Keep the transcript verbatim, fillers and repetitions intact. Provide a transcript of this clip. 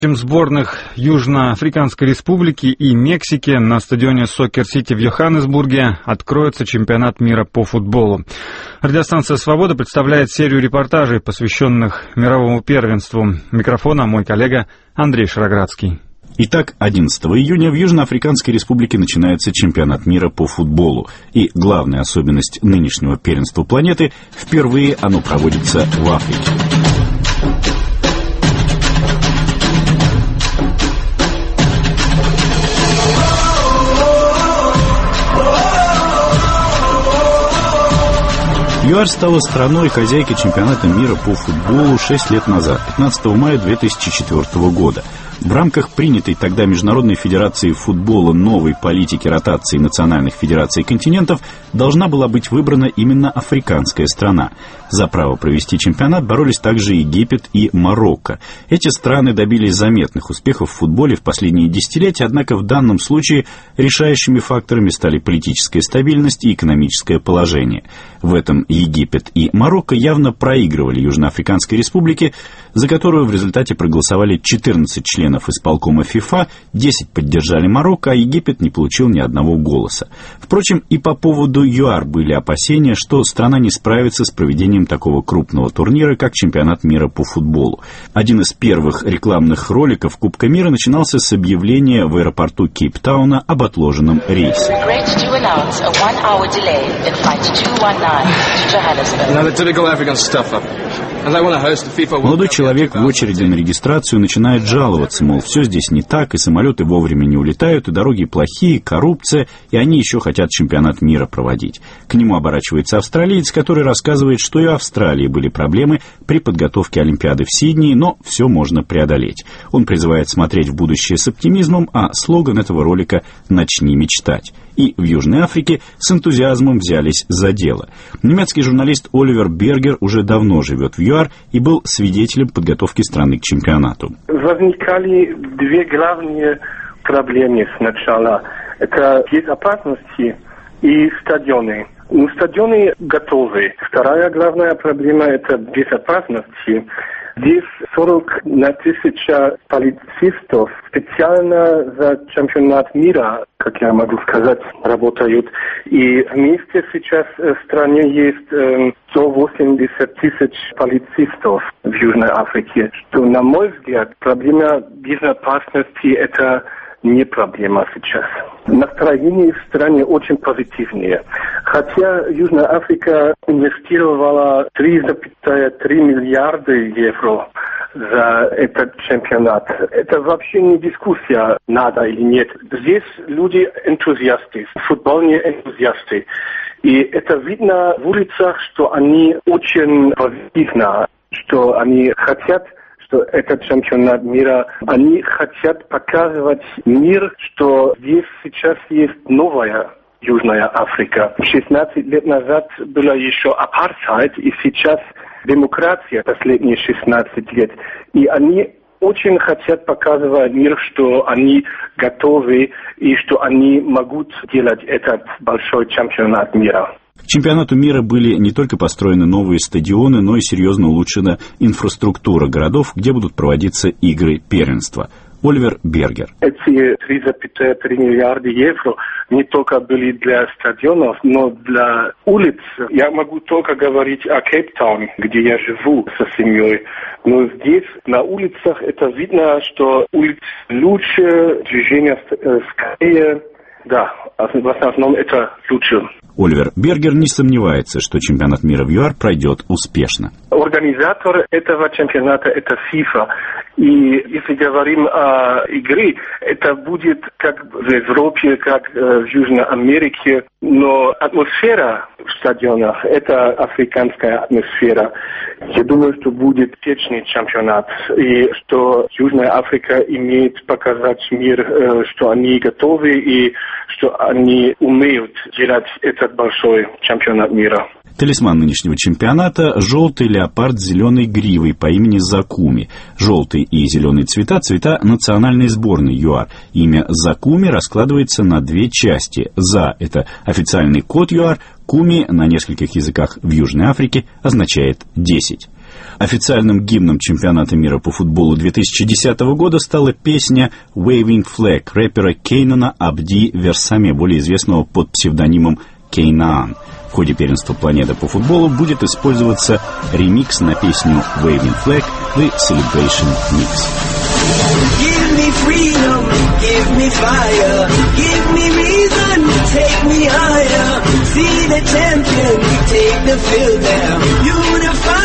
Сборных Южноафриканской Республики и Мексики на стадионе Сокер-Сити в Йоханнесбурге откроется чемпионат мира по футболу. Радиостанция «Свобода» представляет серию репортажей, посвященных мировому первенству. Микрофона мой коллега Андрей Шароградский. Итак, одиннадцатого июня в Южноафриканской Республике начинается чемпионат мира по футболу. И главная особенность нынешнего первенства планеты – впервые оно проводится в Африке. ЮАР стала страной хозяйкой чемпионата мира по футболу шесть лет назад, пятнадцатого мая две тысячи четвёртого года. В рамках принятой тогда Международной федерации футбола новой политики ротации национальных федераций континентов должна была быть выбрана именно африканская страна. За право провести чемпионат боролись также Египет и Марокко. Эти страны добились заметных успехов в футболе в последние десятилетия, однако в данном случае решающими факторами стали политическая стабильность и экономическое положение. В этом Египет и Марокко явно проигрывали Южноафриканской Республике, за которую в результате проголосовали четырнадцать членов исполкома ФИФА, десять поддержали Марокко, а Египет не получил ни одного голоса. Впрочем, и по поводу ЮАР были опасения, что страна не справится с проведением такого крупного турнира, как чемпионат мира по футболу. Один из первых рекламных роликов Кубка мира начинался с объявления в аэропорту Кейптауна об отложенном рейсе. Молодой человек в очереди на регистрацию начинает жаловаться, мол, все здесь не так, и самолеты вовремя не улетают, и дороги плохие, коррупция, и они еще хотят чемпионат мира проводить. К нему оборачивается австралиец, который рассказывает, что и в Австралии были проблемы при подготовке Олимпиады в Сиднее, но все можно преодолеть. Он призывает смотреть в будущее с оптимизмом, а слоган этого ролика «Начни мечтать». И в Южной Африке с энтузиазмом взялись за дело. Немецкий журналист Оливер Бергер уже давно живет в ЮАР и был свидетелем подготовки страны к чемпионату. Возникали две главные проблемы сначала. Это безопасность и стадионы. Ну, стадионы готовы. Вторая главная проблема – это безопасность. Здесь сорок на тысяча полицейских специально за чемпионат мира, как я могу сказать, работают. И вместе сейчас в стране есть э, сто восемьдесят тысяч полицейских в Южной Африке. Что, на мой взгляд, проблема безопасности – это не проблема сейчас. Настроение в стране очень позитивное. Хотя Южная Африка инвестировала три целых три миллиарда евро за этот чемпионат. Это вообще не дискуссия, надо или нет. Здесь люди энтузиасты, футбольные энтузиасты. И это видно в улицах, что они очень позитивны, что они хотят, что этот чемпионат мира, они хотят показывать мир, что здесь сейчас есть новая Южная Африка. шестнадцать лет назад была еще апартheid, и сейчас демократия последние шестнадцать лет. И они очень хотят показывать мир, что они готовы и что они могут делать этот большой чемпионат мира. К чемпионату мира были не только построены новые стадионы, но и серьезно улучшена инфраструктура городов, где будут проводиться игры первенства. Оливер Бергер. Эти три целых три миллиарда евро не только были для стадионов, но для улиц. Я могу только говорить о Кейптауне, где я живу со семьей. Но здесь, на улицах, это видно, что улицы лучше, движение скорее. Да, в основном это лучше. Оливер Бергер не сомневается, что чемпионат мира в ЮАР пройдет успешно. Организатор этого чемпионата – это ФИФА. И если говорим о игре, это будет как в Европе, как в Южной Америке. Но атмосфера в стадионах – это африканская атмосфера. Я думаю, что будет вечный чемпионат. И что Южная Африка имеет показать мир, что они готовы и что они умеют делать этот большой чемпионат мира. Талисман нынешнего чемпионата – желтый леопард с зеленой гривой по имени Закуми. Желтый и зеленый цвета – цвета национальной сборной ЮАР. Имя Закуми раскладывается на две части. За – это официальный код ЮАР, Куми на нескольких языках в Южной Африке означает десять. Официальным гимном чемпионата мира по футболу две тысячи десятого года стала песня «Waving Flag» рэпера Кейнана Абди Версаме, более известного под псевдонимом Кейнан. В ходе первенства планеты по футболу будет использоваться ремикс на песню «Waving Flag» The Celebration Mix. Give me freedom, give me fire, give me reason, take me higher. See the champion, take the field now. Unify.